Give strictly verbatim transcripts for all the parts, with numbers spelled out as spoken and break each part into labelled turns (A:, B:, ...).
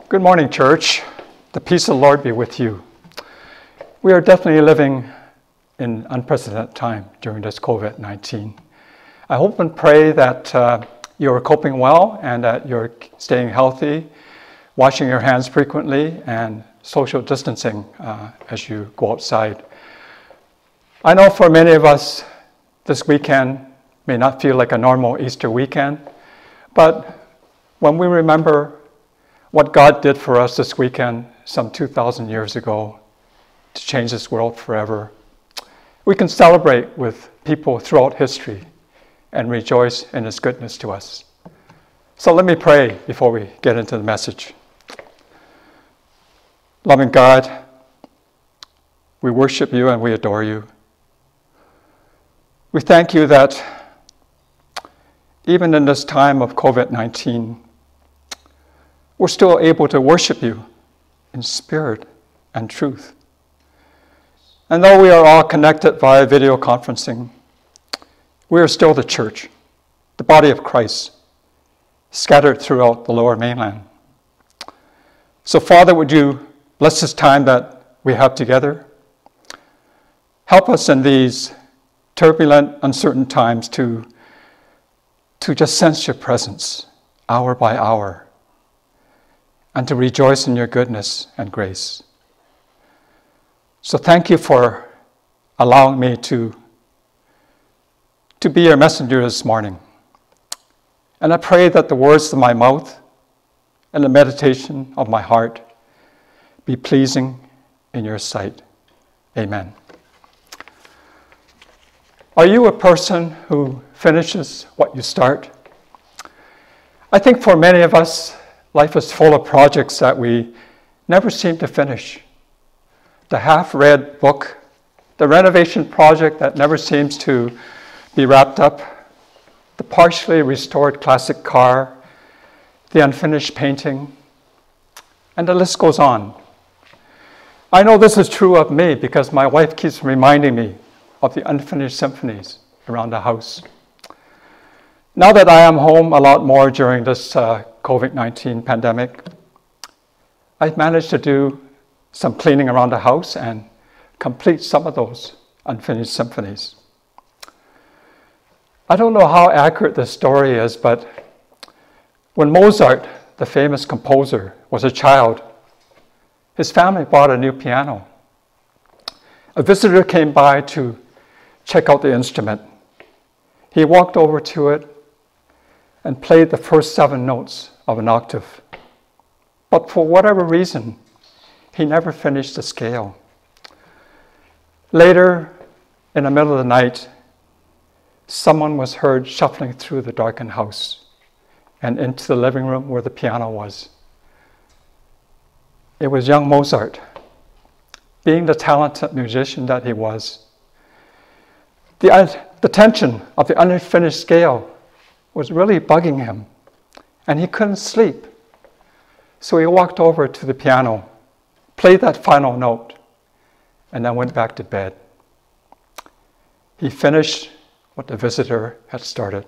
A: Good morning, church. The peace of the Lord be with you. We are definitely living in unprecedented time during this covid nineteen. I hope and pray that uh, you're coping well and that you're staying healthy, washing your hands frequently, and social distancing uh, as you go outside. I know for many of us, this weekend may not feel like a normal Easter weekend, but when we remember what God did for us this weekend some two thousand years ago to change this world forever, we can celebrate with people throughout history and rejoice in His goodness to us. So let me pray before we get into the message. Loving God, we worship You and we adore You. We thank You that even in this time of covid nineteen, we're still able to worship You in spirit and truth. And though we are all connected via video conferencing, we are still the church, the body of Christ, scattered throughout the Lower Mainland. So Father, would You bless this time that we have together? Help us in these turbulent, uncertain times to, to just sense Your presence hour by hour, and to rejoice in Your goodness and grace. So thank You for allowing me to, to be Your messenger this morning. And I pray that the words of my mouth and the meditation of my heart be pleasing in Your sight. Amen. Are you a person who finishes what you start? I think for many of us, life is full of projects that we never seem to finish. The half-read book, the renovation project that never seems to be wrapped up, the partially restored classic car, the unfinished painting, and the list goes on. I know this is true of me because my wife keeps reminding me of the unfinished symphonies around the house. Now that I am home a lot more during this uh, covid nineteen pandemic, I've managed to do some cleaning around the house and complete some of those unfinished symphonies. I don't know how accurate this story is, but when Mozart, the famous composer, was a child, his family bought a new piano. A visitor came by to check out the instrument. He walked over to it and played the first seven notes of an octave. But for whatever reason, he never finished the scale. Later, in the middle of the night, someone was heard shuffling through the darkened house and into the living room where the piano was. It was young Mozart. Being the talented musician that he was, the, uh, the tension of the unfinished scale was really bugging him, and he couldn't sleep. So he walked over to the piano, played that final note, and then went back to bed. He finished what the visitor had started.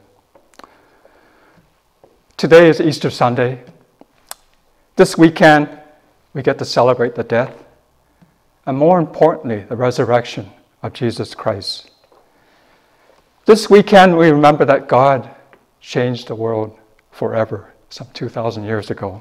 A: Today is Easter Sunday. This weekend, we get to celebrate the death, and more importantly, the resurrection of Jesus Christ. This weekend, we remember that God changed the world forever, some two thousand years ago.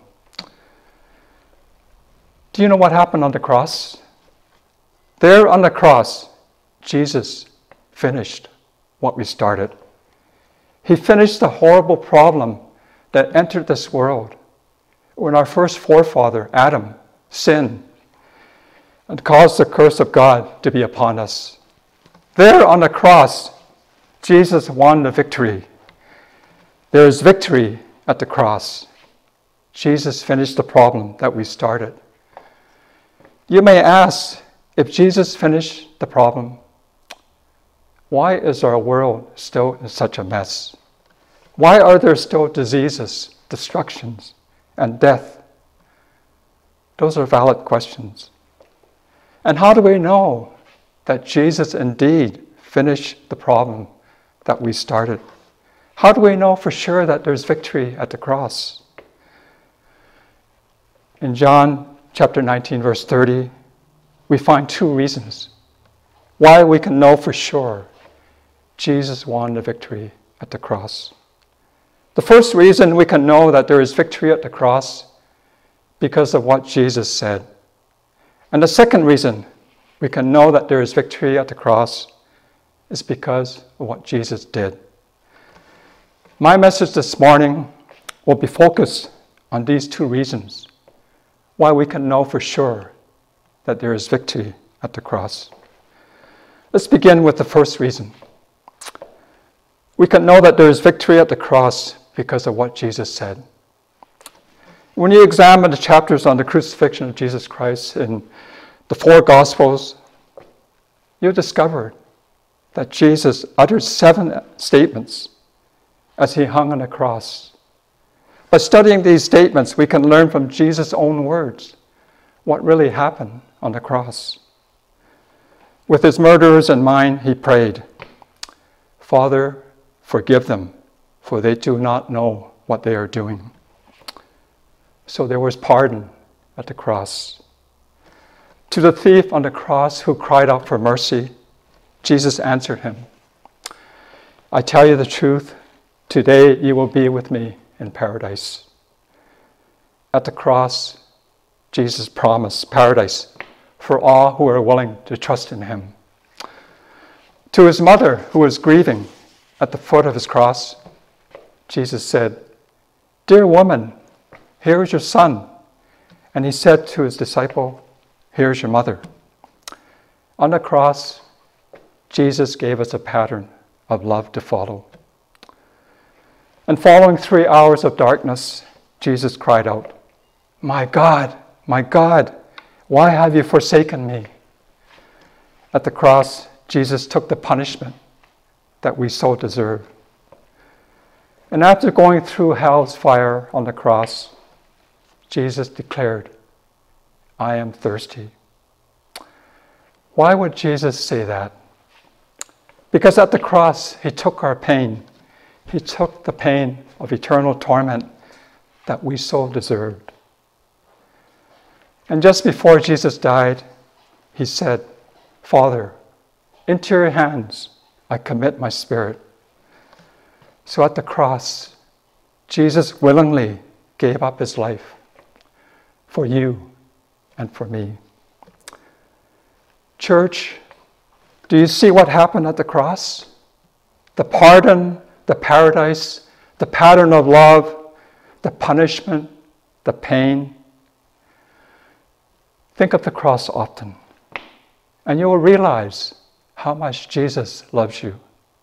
A: Do you know what happened on the cross? There on the cross, Jesus finished what we started. He finished the horrible problem that entered this world when our first forefather, Adam, sinned and caused the curse of God to be upon us. There on the cross, Jesus won the victory. There is victory at the cross. Jesus finished the problem that we started. You may ask, if Jesus finished the problem, why is our world still in such a mess? Why are there still diseases, destructions, and death? Those are valid questions. And how do we know that Jesus indeed finished the problem that we started? How do we know for sure that there's victory at the cross? In John chapter nineteen, verse thirty, we find two reasons why we can know for sure Jesus won the victory at the cross. The first reason we can know that there is victory at the cross because of what Jesus said. And the second reason we can know that there is victory at the cross is because of what Jesus did. My message this morning will be focused on these two reasons why we can know for sure that there is victory at the cross. Let's begin with the first reason. We can know that there is victory at the cross because of what Jesus said. When you examine the chapters on the crucifixion of Jesus Christ in the four Gospels, you discover that Jesus uttered seven statements as he hung on the cross. By studying these statements, we can learn from Jesus' own words what really happened on the cross. With his murderers in mind, he prayed, "Father, forgive them, for they do not know what they are doing." So there was pardon at the cross. To the thief on the cross who cried out for mercy, Jesus answered him, "I tell you the truth, today you will be with me in paradise." At the cross, Jesus promised paradise for all who are willing to trust in him. To his mother, who was grieving at the foot of his cross, Jesus said, "Dear woman, here is your son." And he said to his disciple, "Here's your mother." On the cross, Jesus gave us a pattern of love to follow. And following three hours of darkness, Jesus cried out, "My God, my God, why have you forsaken me?" At the cross, Jesus took the punishment that we so deserve. And after going through hell's fire on the cross, Jesus declared, "I am thirsty." Why would Jesus say that? Because at the cross, he took our pain. He took the pain of eternal torment that we so deserved. And just before Jesus died, he said, "Father, into your hands I commit my spirit." So at the cross, Jesus willingly gave up his life for you and for me. Church, do you see what happened at the cross? The pardon, the paradise, the pattern of love, the punishment, the pain. Think of the cross often, and you will realize how much Jesus loves you.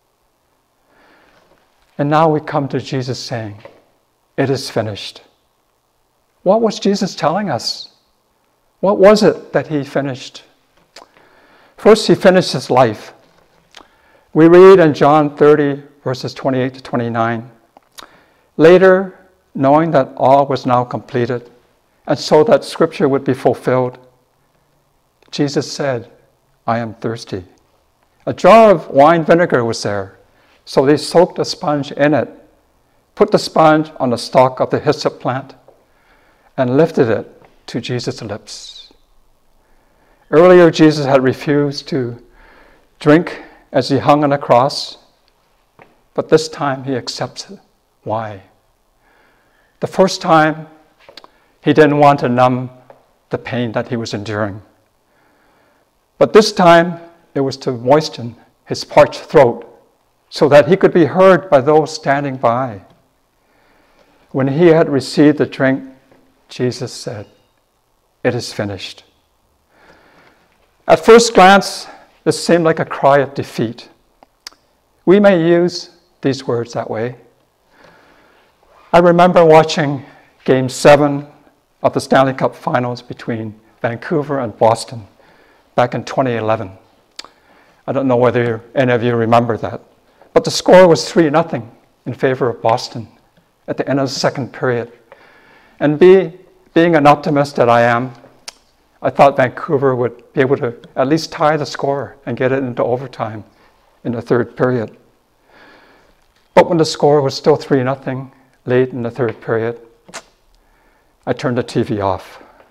A: And now we come to Jesus saying, "It is finished." What was Jesus telling us? What was it that he finished? First, he finished his life. We read in John thirty, verses twenty-eight to twenty-nine, "Later, knowing that all was now completed, and so that Scripture would be fulfilled, Jesus said, 'I am thirsty.' A jar of wine vinegar was there, so they soaked a sponge in it, put the sponge on the stalk of the hyssop plant, and lifted it to Jesus' lips." Earlier, Jesus had refused to drink as he hung on a cross, but this time he accepts it. Why? The first time, he didn't want to numb the pain that he was enduring. But this time, it was to moisten his parched throat so that he could be heard by those standing by. When he had received the drink, Jesus said, "It is finished." At first glance, this seemed like a cry of defeat. We may use these words that way. I remember watching Game seven of the Stanley Cup Finals between Vancouver and Boston back in twenty eleven. I don't know whether any of you remember that. But the score was three nothing in favor of Boston at the end of the second period. And be, being an optimist that I am, I thought Vancouver would be able to at least tie the score and get it into overtime in the third period. But when the score was still three nothing late in the third period, I turned the T V off.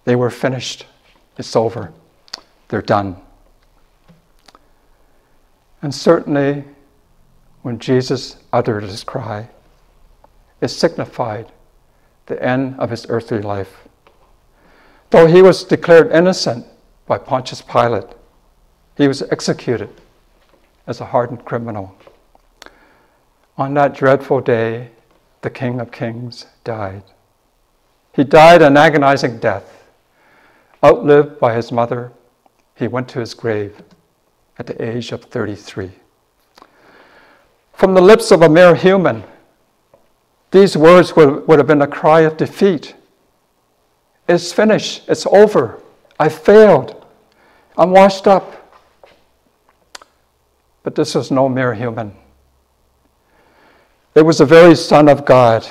A: They were finished. It's over. They're done. And certainly, when Jesus uttered his cry, it signified the end of his earthly life. Though he was declared innocent by Pontius Pilate, he was executed as a hardened criminal. On that dreadful day, the King of Kings died. He died an agonizing death. Outlived by his mother, he went to his grave at the age of thirty-three. From the lips of a mere human, these words would, would have been a cry of defeat. It's finished. It's over. I failed. I'm washed up. But this was no mere human. It was the very Son of God.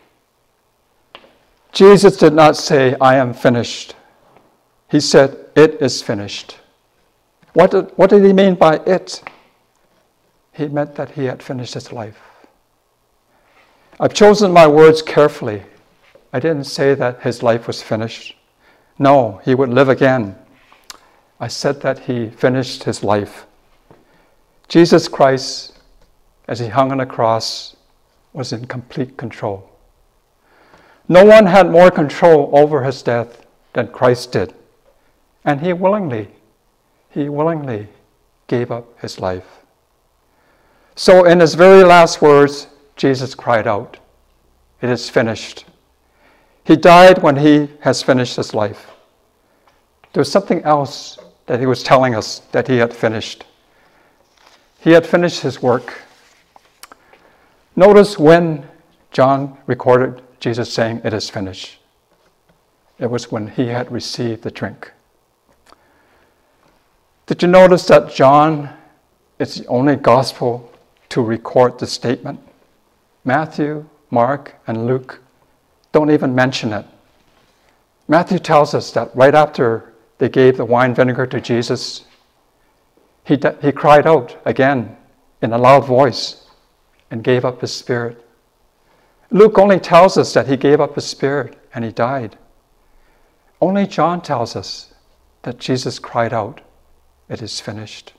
A: Jesus did not say, I am finished. He said, it is finished. What did, what did he mean by it? He meant that he had finished his life. I've chosen my words carefully. I didn't say that his life was finished. No, he would live again. I said that he finished his life. Jesus Christ, as he hung on the cross, was in complete control. No one had more control over his death than Christ did. And he willingly, he willingly gave up his life. So in his very last words, Jesus cried out, it is finished. He died when he has finished his life. There was something else that he was telling us that he had finished. He had finished his work. Notice when John recorded Jesus saying, it is finished. It was when he had received the drink. Did you notice that John is the only gospel to record the statement? Matthew, Mark, and Luke don't even mention it. Matthew tells us that right after they gave the wine vinegar to Jesus, he, he cried out again in a loud voice and gave up his spirit. Luke only tells us that he gave up his spirit and he died. Only John tells us that Jesus cried out, it is finished.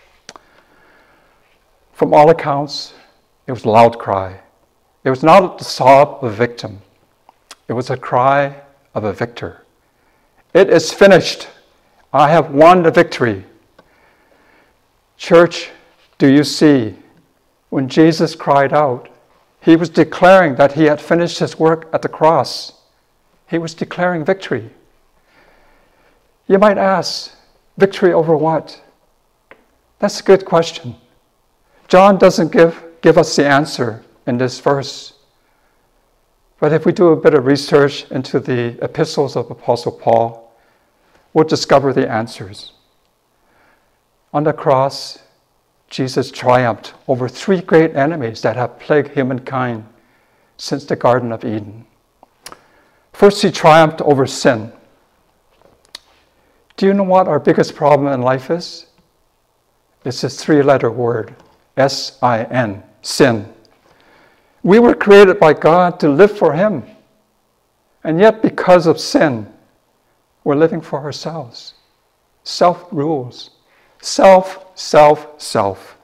A: From all accounts, it was a loud cry. It was not the sob of a victim. It was a cry of a victor. It is finished. I have won the victory. Church, do you see? When Jesus cried out, he was declaring that he had finished his work at the cross. He was declaring victory. You might ask, victory over what? That's a good question. John doesn't give, give us the answer in this verse. But if we do a bit of research into the epistles of Apostle Paul, we'll discover the answers. On the cross, Jesus triumphed over three great enemies that have plagued humankind since the Garden of Eden. First, he triumphed over sin. Do you know what our biggest problem in life is? It's this three-letter word, S I N, sin. We were created by God to live for him. And yet, because of sin, we're living for ourselves. Self-rules. Self, self, self.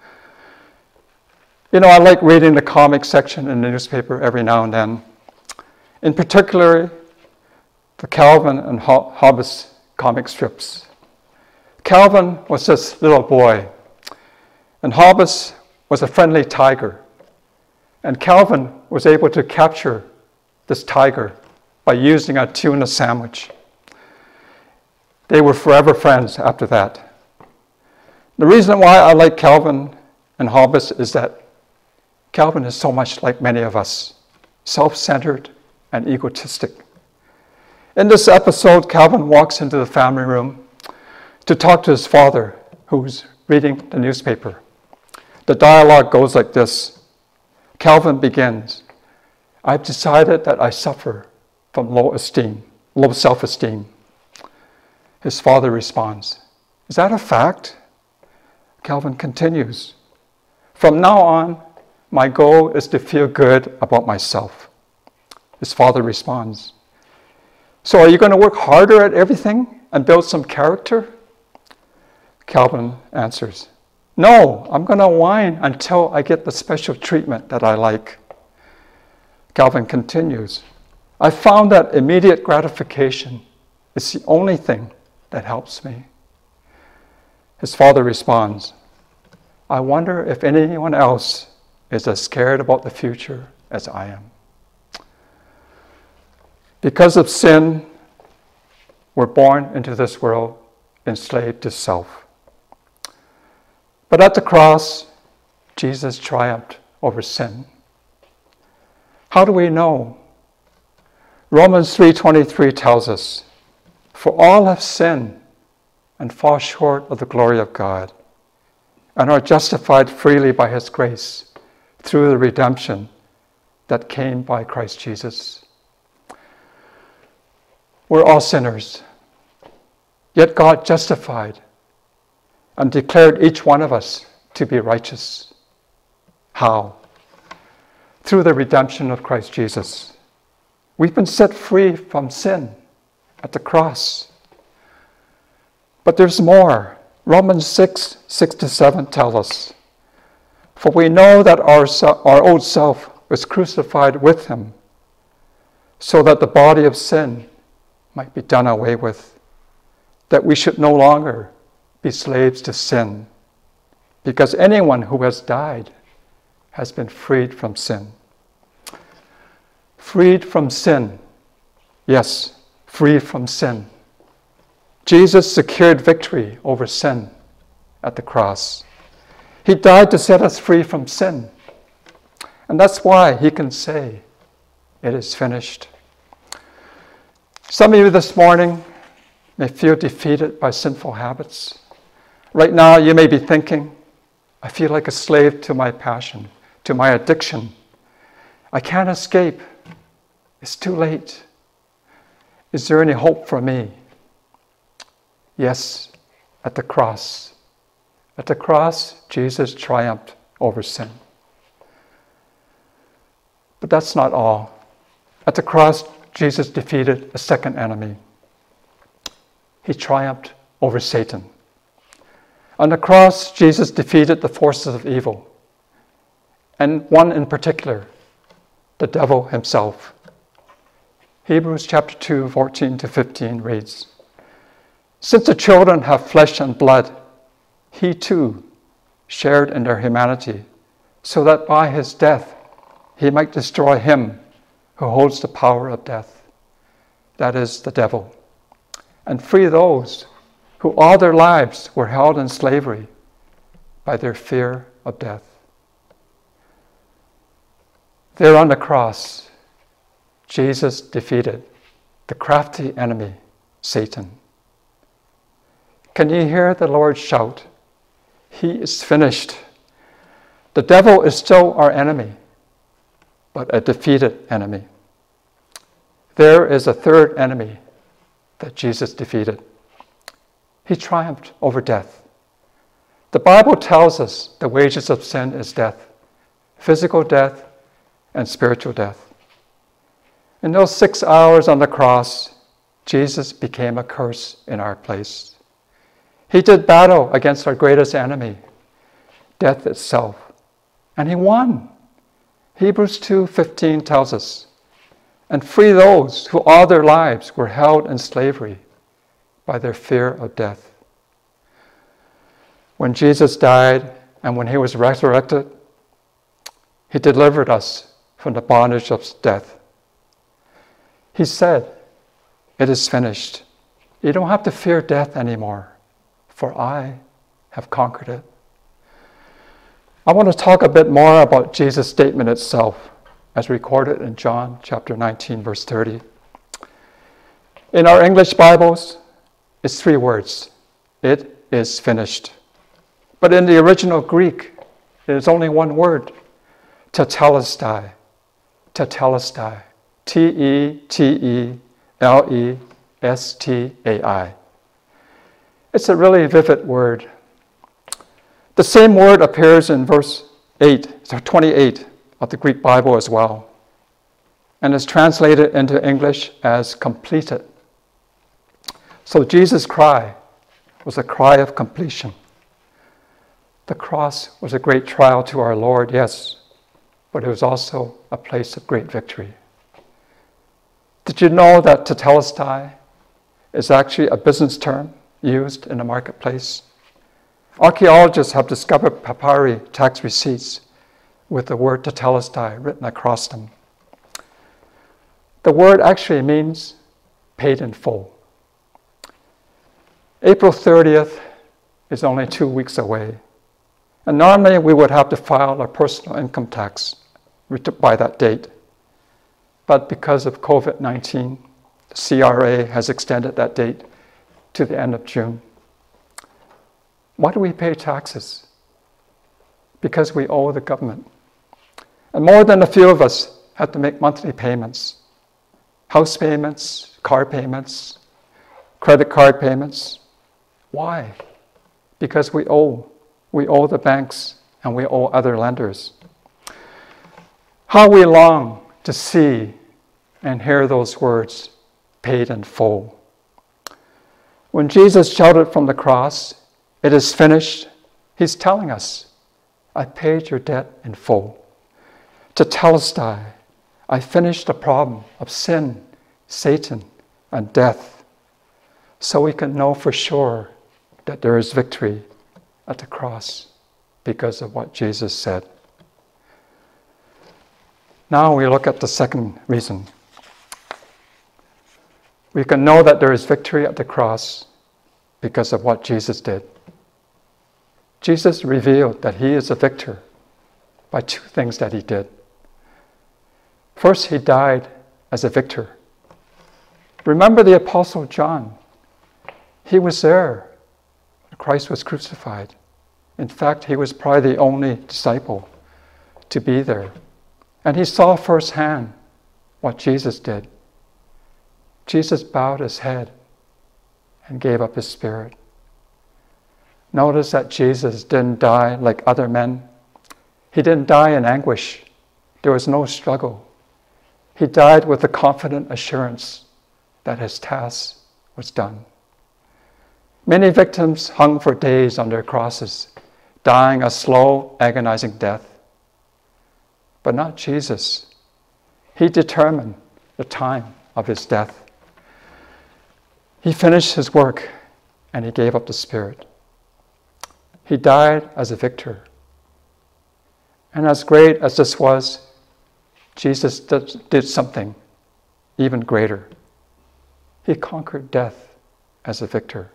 A: You know, I like reading the comic section in the newspaper every now and then. In particular, the Calvin and Hobbes comic strips. Calvin was this little boy, and Hobbes was a friendly tiger. And Calvin was able to capture this tiger by using a tuna sandwich. They were forever friends after that. The reason why I like Calvin and Hobbes is that Calvin is so much like many of us, self-centered and egotistic. In this episode, Calvin walks into the family room to talk to his father, who's reading the newspaper. The dialogue goes like this. Calvin begins, I've decided that I suffer from low esteem, low self-esteem. His father responds, is that a fact? Calvin continues, from now on, my goal is to feel good about myself. His father responds, So are you going to work harder at everything and build some character? Calvin answers, no, I'm going to whine until I get the special treatment that I like. Calvin continues, I found that immediate gratification is the only thing that helps me. His father responds, I wonder if anyone else is as scared about the future as I am. Because of sin, we're born into this world enslaved to self. But at the cross, Jesus triumphed over sin. How do we know? Romans three twenty-three tells us, for all have sinned and fall short of the glory of God, and are justified freely by his grace through the redemption that came by Christ Jesus. We're all sinners, yet God justified and declared each one of us to be righteous. How? Through the redemption of Christ Jesus. We've been set free from sin at the cross. But there's more. Romans six, six to seven tell us, for we know that our, our old self was crucified with him, so that the body of sin might be done away with, that we should no longer be slaves to sin, because anyone who has died has been freed from sin. Freed from sin. Yes, freed from sin. Jesus secured victory over sin at the cross. He died to set us free from sin. And that's why he can say, it is finished. Some of you this morning may feel defeated by sinful habits. Right now, you may be thinking, I feel like a slave to my passion, to my addiction. I can't escape. It's too late. Is there any hope for me? Yes, at the cross. At the cross, Jesus triumphed over sin. But that's not all. At the cross, Jesus defeated a second enemy. He triumphed over Satan. On the cross, Jesus defeated the forces of evil, and one in particular, the devil himself. Hebrews chapter two, fourteen to fifteen reads, since the children have flesh and blood, he too shared in their humanity, so that by his death he might destroy him who holds the power of death, that is, the devil, and free those who all their lives were held in slavery by their fear of death. There on the cross, Jesus defeated the crafty enemy, Satan. Can you hear the Lord shout, he is finished. The devil is still our enemy, but a defeated enemy. There is a third enemy that Jesus defeated. He triumphed over death. The Bible tells us the wages of sin is death, physical death and spiritual death. In those six hours on the cross, Jesus became a curse in our place. He did battle against our greatest enemy, death itself, and he won. Hebrews two fifteen tells us, and free those who all their lives were held in slavery by their fear of death. When Jesus died and when he was resurrected, he delivered us from the bondage of death. He said, it is finished. You don't have to fear death anymore, for I have conquered it. I want to talk a bit more about Jesus' statement itself, as recorded in John chapter nineteen, verse thirty. In our English Bibles, it's three words. It is finished. But in the original Greek, it is only one word. Tetelestai. Tetelestai. T E T E L E S T A I. It's a really vivid word. The same word appears in verse eight, so twenty-eight of the Greek Bible as well, and is translated into English as completed So Jesus' cry was a cry of completion. The cross was a great trial to our Lord, yes, but it was also a place of great victory. Did you know that tetelestai is actually a business term used in the marketplace? Archaeologists have discovered papyri tax receipts with the word tetelestai written across them. The word actually means paid in full. April thirtieth is only two weeks away. And normally we would have to file our personal income tax by that date. But because of covid nineteen, the C R A has extended that date to the end of June. Why do we pay taxes? Because we owe the government. And more than a few of us have to make monthly payments. House payments, car payments, credit card payments. Why? Because we owe. We owe the banks and we owe other lenders. How we long to see and hear those words, paid in full. When Jesus shouted from the cross, "It is finished," he's telling us, I paid your debt in full. Tetelestai, I finished the problem of sin, Satan, and death, so we can know for sure that there is victory at the cross because of what Jesus said. Now we look at the second reason. We can know that there is victory at the cross because of what Jesus did. Jesus revealed that he is a victor by two things that he did. First, he died as a victor. Remember the Apostle John. He was there when Christ was crucified. In fact, he was probably the only disciple to be there. And he saw firsthand what Jesus did. Jesus bowed his head and gave up his spirit. Notice that Jesus didn't die like other men. He didn't die in anguish. There was no struggle. He died with the confident assurance that his task was done. Many victims hung for days on their crosses, dying a slow, agonizing death. But not Jesus. He determined the time of his death. He finished his work and he gave up the spirit. He died as a victor. And as great as this was, Jesus did something even greater. He conquered death as a victor.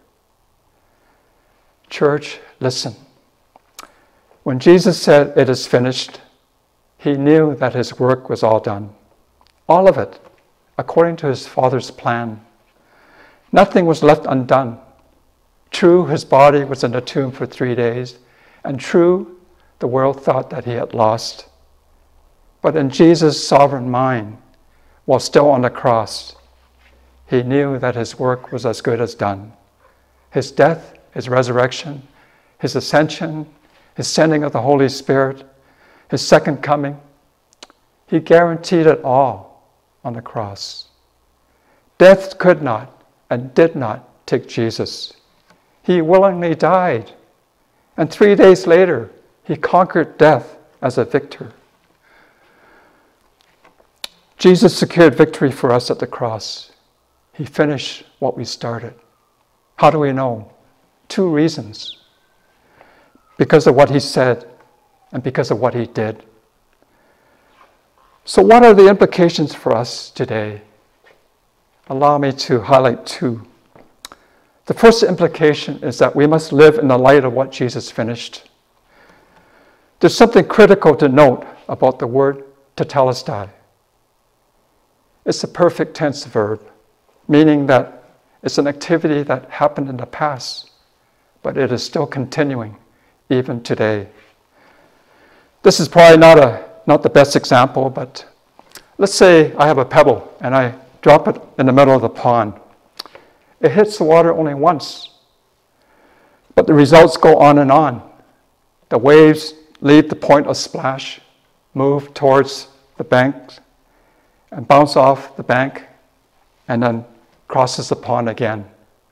A: Church, listen. When Jesus said, "It is finished," he knew that his work was all done. All of it, according to his Father's plan. Nothing was left undone. True, his body was in the tomb for three days, and true, the world thought that he had lost. But in Jesus' sovereign mind, while still on the cross, he knew that his work was as good as done. His death, his resurrection, his ascension, his sending of the Holy Spirit, his second coming, he guaranteed it all on the cross. Death could not and did not take Jesus. He willingly died, and three days later, he conquered death as a victor. Jesus secured victory for us at the cross. He finished what we started. How do we know? Two reasons. Because of what he said and because of what he did. So what are the implications for us today? Allow me to highlight two. The first implication is that we must live in the light of what Jesus finished. There's something critical to note about the word tetelestai. It's a perfect tense verb, meaning that it's an activity that happened in the past, but it is still continuing even today. This is probably not a not the best example, but let's say I have a pebble and I drop it in the middle of the pond. It hits the water only once, but the results go on and on. The waves leave the point of splash, move towards the bank, and bounce off the bank, and then crosses the pond again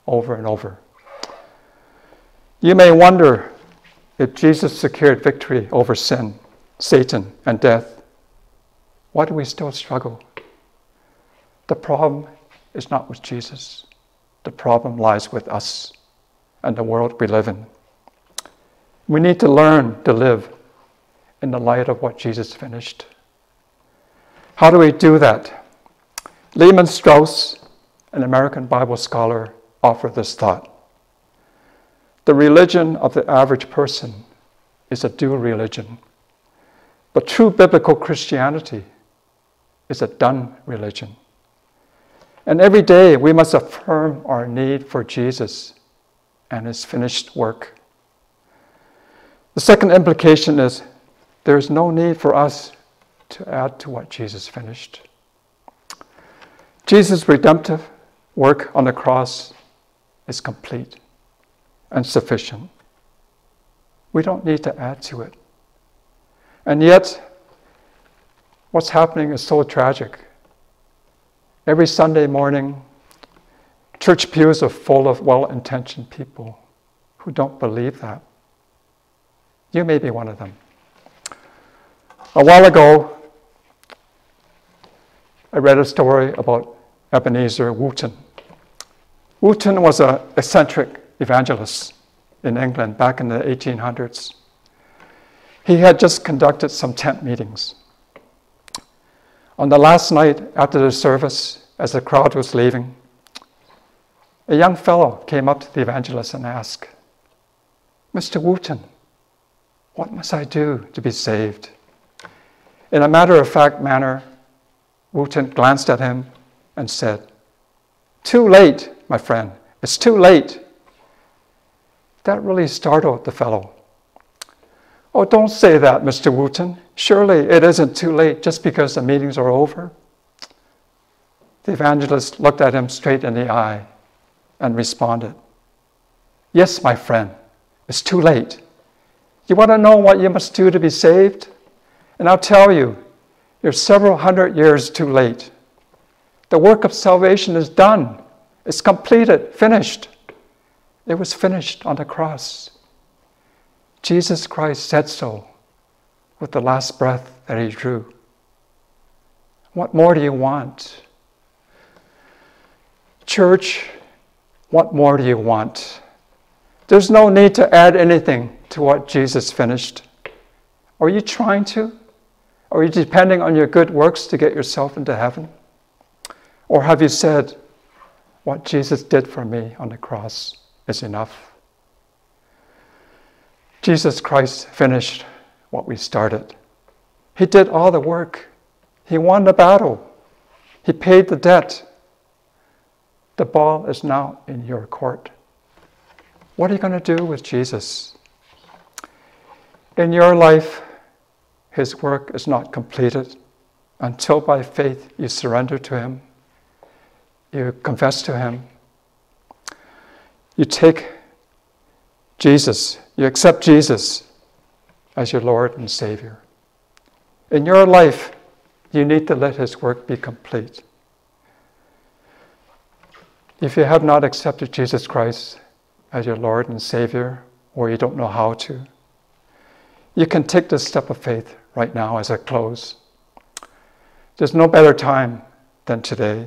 A: over and over. You may wonder if Jesus secured victory over sin, Satan, and death, why do we still struggle? The problem is not with Jesus. The problem lies with us and the world we live in. We need to learn to live in the light of what Jesus finished. How do we do that? Lehman Strauss, an American Bible scholar, offered this thought. The religion of the average person is a dual religion, but true biblical Christianity is a done religion. And every day we must affirm our need for Jesus and his finished work. The second implication is there is no need for us to add to what Jesus finished. Jesus' redemptive work on the cross is complete and sufficient. We don't need to add to it. And yet, what's happening is so tragic. Every Sunday morning, church pews are full of well-intentioned people who don't believe that. You may be one of them. A while ago, I read a story about Ebenezer Wooten. Wooten was an eccentric evangelist in England back in the eighteen hundreds. He had just conducted some tent meetings. On the last night after the service, as the crowd was leaving, a young fellow came up to the evangelist and asked, "Mister Wooten, what must I do to be saved?" In a matter-of-fact manner, Wooten glanced at him and said, "Too late, my friend, it's too late." That really startled the fellow. "Oh, don't say that, Mister Wooten. Surely it isn't too late just because the meetings are over." The evangelist looked at him straight in the eye and responded, "Yes, my friend, it's too late. You want to know what you must do to be saved? And I'll tell you, you're several hundred years too late. The work of salvation is done. It's completed, finished. It was finished on the cross. Jesus Christ said so with the last breath that he drew. What more do you want? Church, what more do you want? There's no need to add anything to what Jesus finished. Are you trying to? Are you depending on your good works to get yourself into heaven? Or have you said, what Jesus did for me on the cross is enough? Jesus Christ finished what we started. He did all the work. He won the battle. He paid the debt. The ball is now in your court. What are you going to do with Jesus? In your life, his work is not completed until by faith you surrender to him, you confess to him, you take Jesus, you accept Jesus as your Lord and Savior. In your life, you need to let his work be complete. If you have not accepted Jesus Christ as your Lord and Savior, or you don't know how to, you can take this step of faith right now as I close. There's no better time than today.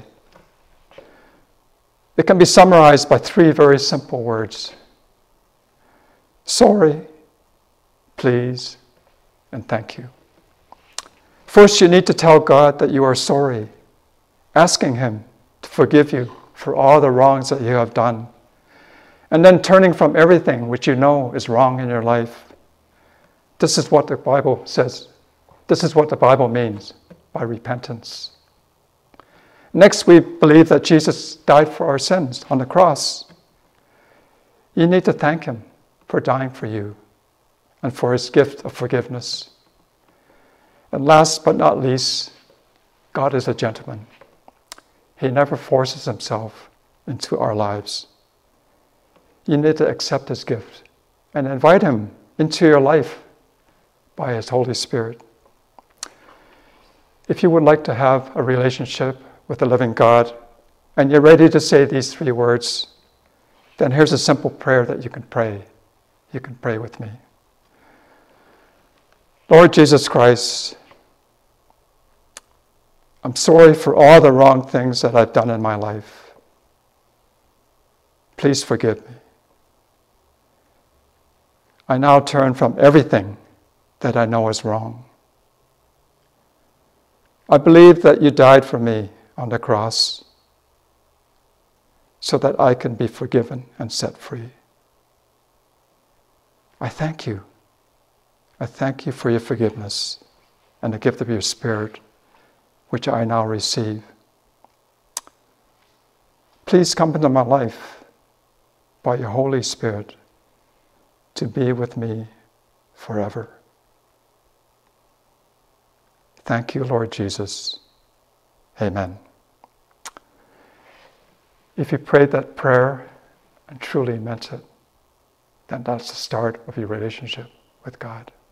A: It can be summarized by three very simple words: sorry, please, and thank you. First, you need to tell God that you are sorry, asking him to forgive you for all the wrongs that you have done, and then turning from everything which you know is wrong in your life. This is what the Bible says. This is what the Bible means by repentance. Next, we believe that Jesus died for our sins on the cross. You need to thank him for dying for you and for his gift of forgiveness. And last but not least, God is a gentleman. He never forces himself into our lives. You need to accept his gift and invite him into your life by his Holy Spirit. If you would like to have a relationship with the living God, and you're ready to say these three words, then here's a simple prayer that you can pray. You can pray with me. Lord Jesus Christ, I'm sorry for all the wrong things that I've done in my life. Please forgive me. I now turn from everything that I know is wrong. I believe that you died for me on the cross so that I can be forgiven and set free. I thank you. I thank you for your forgiveness and the gift of your Spirit, which I now receive. Please come into my life by your Holy Spirit to be with me forever. Thank you, Lord Jesus. Amen. If you prayed that prayer and truly meant it, then that's the start of your relationship with God.